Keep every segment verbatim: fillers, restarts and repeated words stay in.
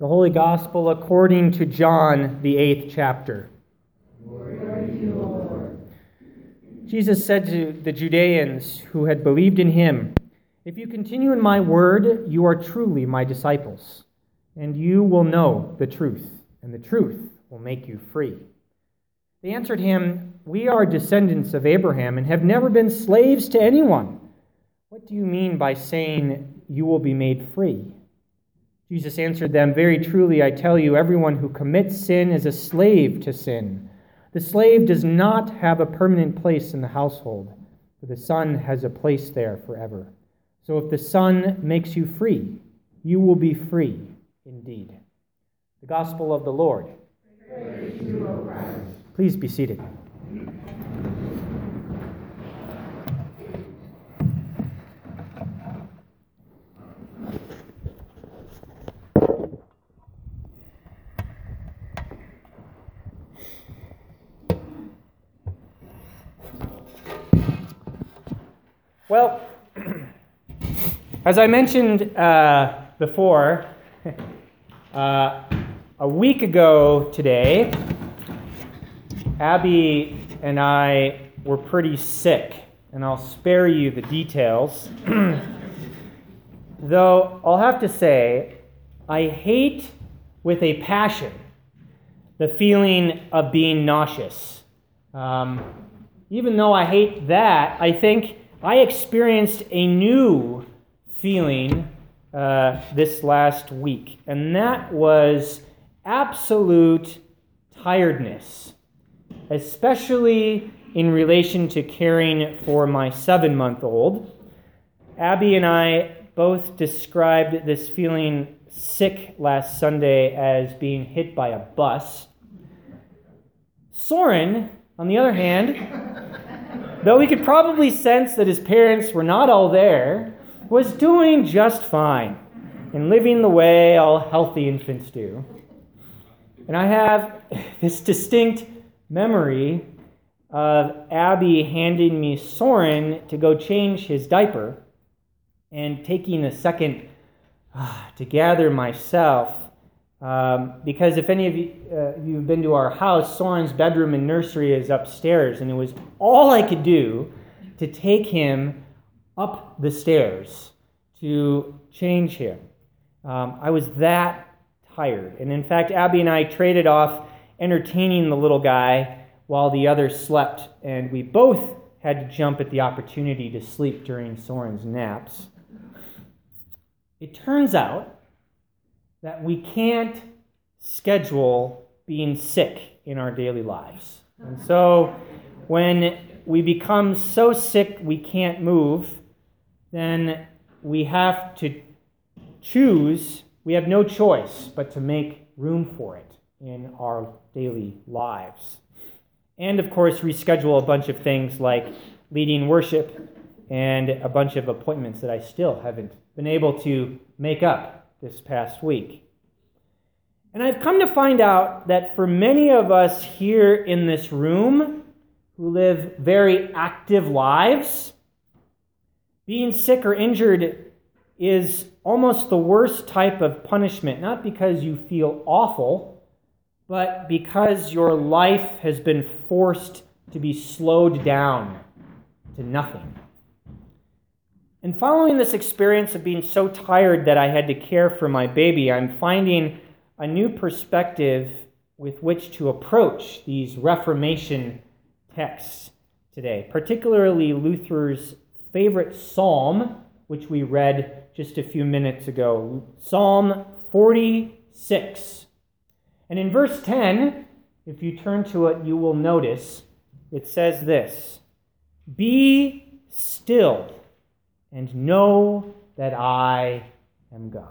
The Holy Gospel according to John, the eighth chapter. Glory to you, Lord. Jesus said to the Judeans who had believed in him, "If you continue in my word, you are truly my disciples, and you will know the truth, and the truth will make you free." They answered him, "We are descendants of Abraham and have never been slaves to anyone. What do you mean by saying you will be made free?" Jesus answered them, "Very truly, I tell you, everyone who commits sin is a slave to sin. The slave does not have a permanent place in the household, for the Son has a place there forever. So if the Son makes you free, you will be free indeed." The Gospel of the Lord. Praise to you, O Christ. Please be seated. Well, as I mentioned uh, before, uh, a week ago today, Abby and I were pretty sick, and I'll spare you the details. Though I'll have to say, I hate with a passion the feeling of being nauseous. Um, even though I hate that, I think I experienced a new feeling uh, this last week, and that was absolute tiredness, especially in relation to caring for my seven-month-old. Abby and I both described this feeling sick last Sunday as being hit by a bus. Soren, on the other hand, though he could probably sense that his parents were not all there, was doing just fine and living the way all healthy infants do. And I have this distinct memory of Abby handing me Soren to go change his diaper and taking a second uh, to gather myself. Um, because if any of you, uh, you've been to our house, Soren's bedroom and nursery is upstairs, and it was all I could do to take him up the stairs to change him. Um, I was that tired. And in fact, Abby and I traded off entertaining the little guy while the others slept, and we both had to jump at the opportunity to sleep during Soren's naps. It turns out that we can't schedule being sick in our daily lives. And so when we become so sick we can't move, then we have to choose, we have no choice but to make room for it in our daily lives. And of course, reschedule a bunch of things like leading worship and a bunch of appointments that I still haven't been able to make up this past week. And I've come to find out that for many of us here in this room who live very active lives, being sick or injured is almost the worst type of punishment, not because you feel awful, but because your life has been forced to be slowed down to nothing. And following this experience of being so tired that I had to care for my baby, I'm finding a new perspective with which to approach these Reformation texts today, particularly Luther's favorite psalm, which we read just a few minutes ago, Psalm forty-six. And in verse ten, if you turn to it, you will notice it says this: "Be still and know that I am God."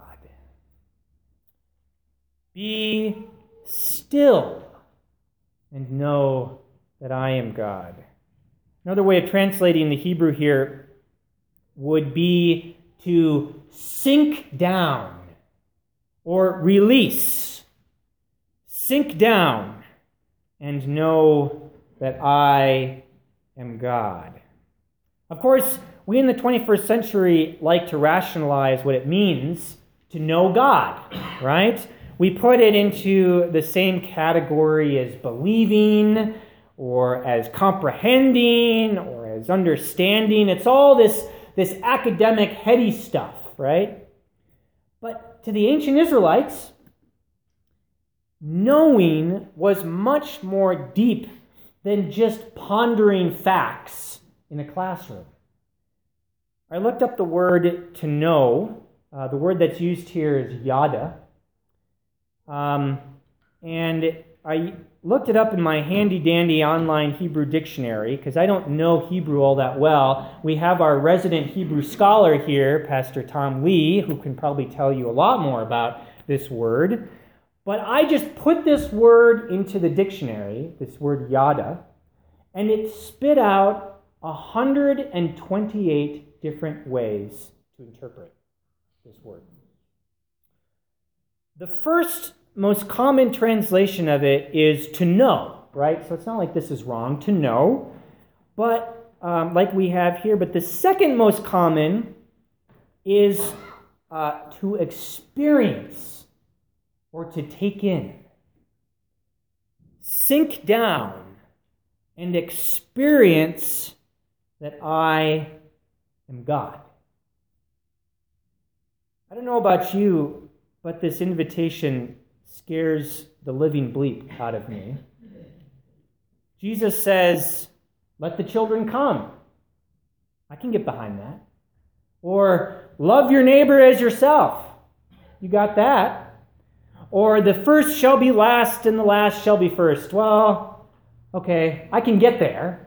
Be still and know that I am God. Another way of translating the Hebrew here would be to sink down or release. Sink down and know that I am God. Of course, we in the twenty-first century like to rationalize what it means to know God, right? we put it into the same category as believing or as comprehending or as understanding. It's all this, this academic, heady stuff, right? But to the ancient Israelites, knowing was much more deep than just pondering facts in a classroom. I looked up the word to know. Uh, the word that's used here is yada. Um, and I looked it up in my handy-dandy online Hebrew dictionary because I don't know Hebrew all that well. We have our resident Hebrew scholar here, Pastor Tom Lee, who can probably tell you a lot more about this word. But I just put this word into the dictionary, this word yada, and it spit out one hundred twenty-eight different ways to interpret this word. The first most common translation of it is to know, right? So it's not like this is wrong, to know, but um, like we have here. But the second most common is uh, to experience or to take in. Sink down and experience that I am God. I don't know about you, but this invitation scares the living bleep out of me. Jesus says, let the children come. I can get behind that. Or love your neighbor as yourself. You got that. Or the first shall be last and the last shall be first. Well, okay, I can get there.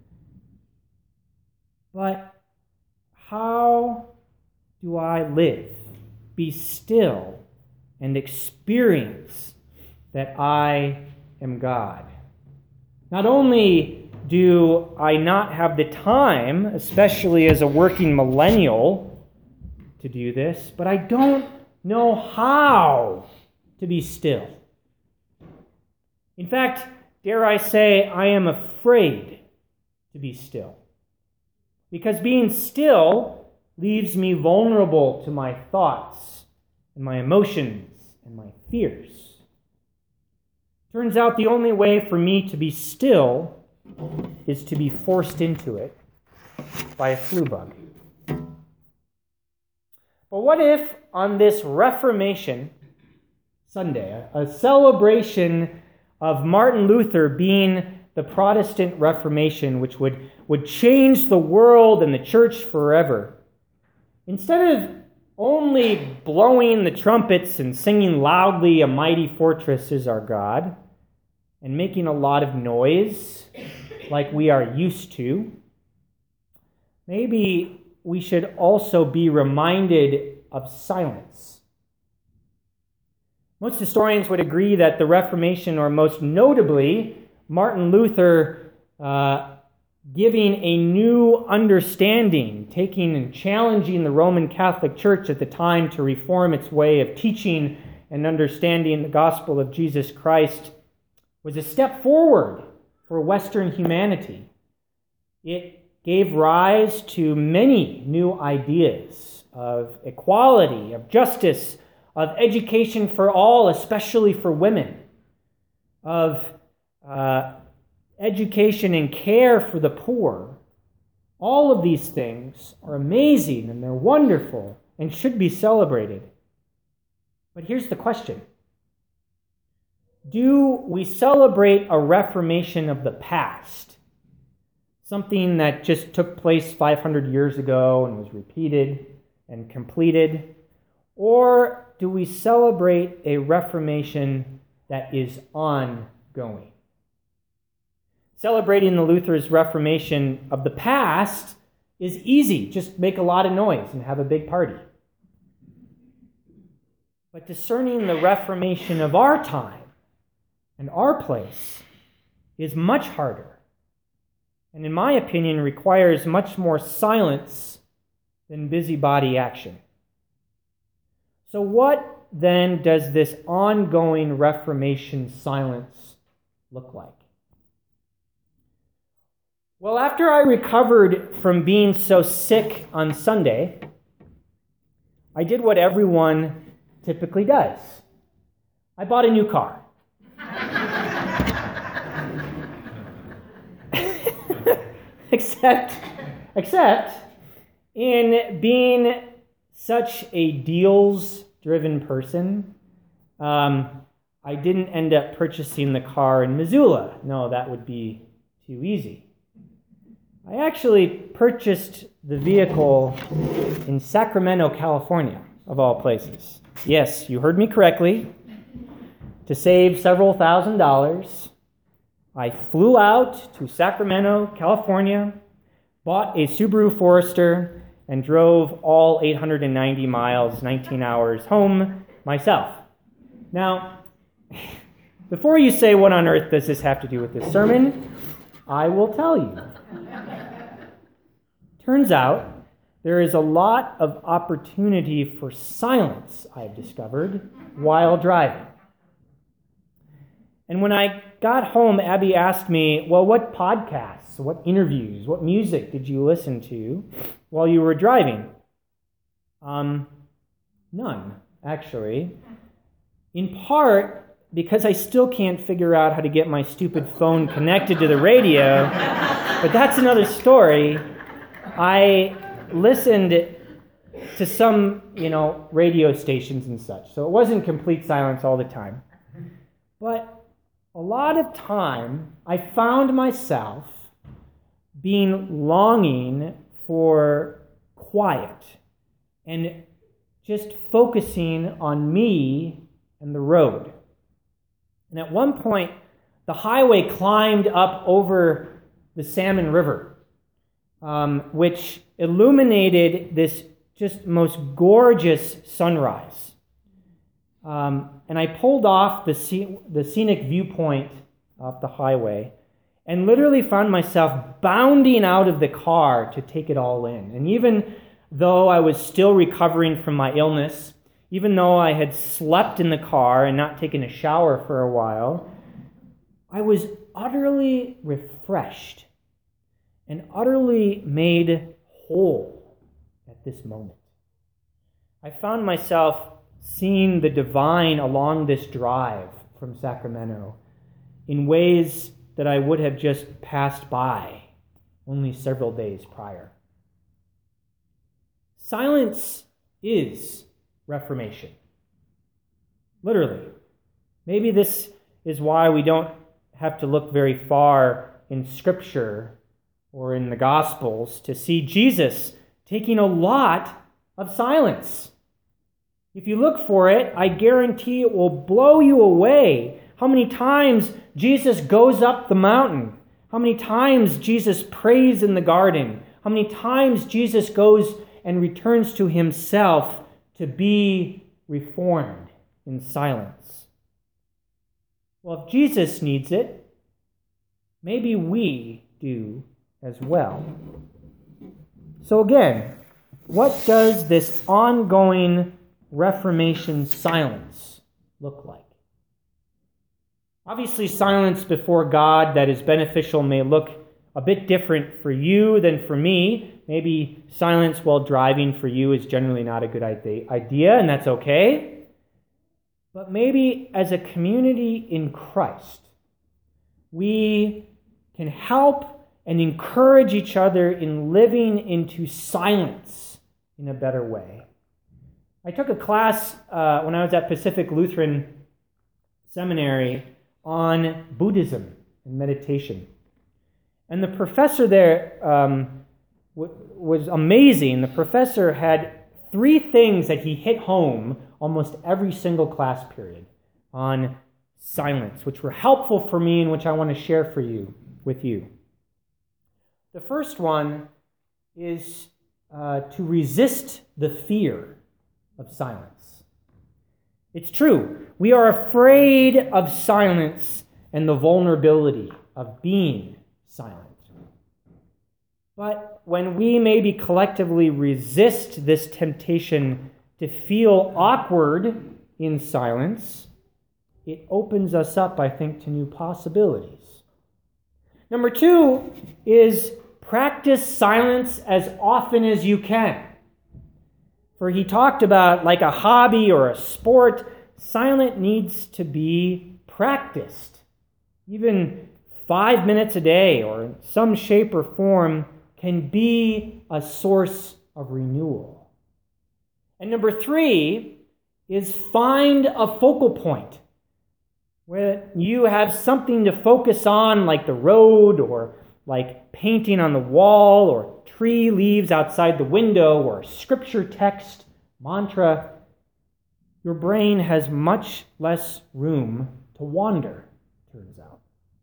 But how do I live? Be still and experience that I am God. Not only do I not have the time, especially as a working millennial, to do this, but I don't know how to be still. In fact, dare I say, I am afraid to be still. Because being still leaves me vulnerable to my thoughts and my emotions and my fears. Turns out the only way for me to be still is to be forced into it by a flu bug. But what if on this Reformation Sunday, a celebration of Martin Luther being the Protestant Reformation, which would, would change the world and the church forever, instead of only blowing the trumpets and singing loudly, "A mighty fortress is our God," and making a lot of noise like we are used to, maybe we should also be reminded of silence. Most historians would agree that the Reformation, or most notably Martin Luther, uh, giving a new understanding, taking and challenging the Roman Catholic Church at the time to reform its way of teaching and understanding the gospel of Jesus Christ, was a step forward for Western humanity. It gave rise to many new ideas of equality, of justice, of education for all, especially for women, of uh, education and care for the poor. All of these things are amazing and they're wonderful and should be celebrated. But here's the question. Do we celebrate a reformation of the past? Something that just took place five hundred years ago and was repeated and completed? Or do we celebrate a reformation that is ongoing? Celebrating the Luther's Reformation of the past is easy. Just make a lot of noise and have a big party. But discerning the Reformation of our time and our place is much harder, and in my opinion requires much more silence than busybody action. So what then does this ongoing Reformation silence look like? Well, after I recovered from being so sick on Sunday, I did what everyone typically does. I bought a new car. except, except in being such a deals-driven person, um, I didn't end up purchasing the car in Missoula. No, that would be too easy. I actually purchased the vehicle in Sacramento, California, of all places. Yes, you heard me correctly. To save several thousand dollars, I flew out to Sacramento, California, bought a Subaru Forester, and drove all eight hundred ninety miles, nineteen hours home myself. Now, before you say, what on earth does this have to do with this sermon, I will tell you. Turns out, there is a lot of opportunity for silence, I've discovered, while driving. And when I got home, Abby asked me, well, what podcasts, what interviews, what music did you listen to while you were driving? Um, none, actually. In part, because I still can't figure out how to get my stupid phone connected to the radio, but that's another story. I listened to some, you know, radio stations and such, so it wasn't complete silence all the time. But a lot of time, I found myself being longing for quiet and just focusing on me and the road. And at one point, the highway climbed up over the Salmon River, um, which illuminated this just most gorgeous sunrise. Um, and I pulled off the, sc- the scenic viewpoint off the highway and literally found myself bounding out of the car to take it all in. And even though I was still recovering from my illness, even though I had slept in the car and not taken a shower for a while, I was utterly refreshed and utterly made whole at this moment. I found myself seeing the divine along this drive from Sacramento in ways that I would have just passed by only several days prior. Silence is reformation. Literally. Maybe this is why we don't have to look very far in Scripture or in the Gospels to see Jesus taking a lot of silence. If you look for it, I guarantee it will blow you away how many times Jesus goes up the mountain, how many times Jesus prays in the garden, how many times Jesus goes and returns to himself to be reformed in silence. Well, if Jesus needs it, maybe we do as well. So again, what does this ongoing Reformation silence look like? Obviously, silence before God that is beneficial may look a bit different for you than for me. Maybe silence while driving for you is generally not a good idea, and that's okay. But maybe as a community in Christ, we can help and encourage each other in living into silence in a better way. I took a class uh, when I was at Pacific Lutheran Seminary on Buddhism and meditation. And the professor there um, w- was amazing. The professor had three things that he hit home almost every single class period on silence, which were helpful for me and which I want to share for you with you. The first one is uh, to resist the fear of silence. It's true. We are afraid of silence and the vulnerability of being silent. But when we maybe collectively resist this temptation to feel awkward in silence, it opens us up, I think, to new possibilities. Number two is practice silence as often as you can. For he talked about, like a hobby or a sport, silent needs to be practiced. Even five minutes a day or in some shape or form can be a source of renewal. And number three is find a focal point where you have something to focus on, like the road or like painting on the wall or tree leaves outside the window or scripture text, mantra. Your brain has much less room to wander, turns out.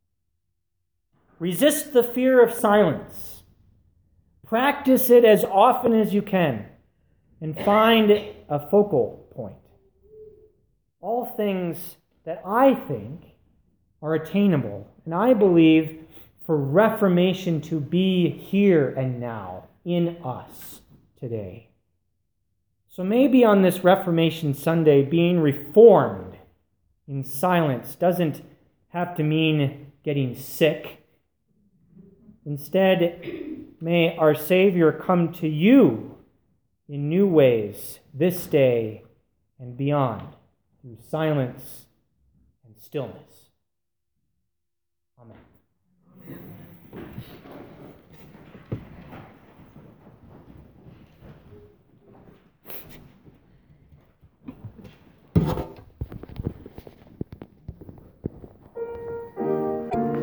Resist the fear of silence. Practice it as often as you can and find a focal point. All things that I think are attainable, and I believe for Reformation to be here and now in us today. So maybe on this Reformation Sunday, being reformed in silence doesn't have to mean getting sick. Instead, may our Savior come to you in new ways this day and beyond through silence and stillness. Amen.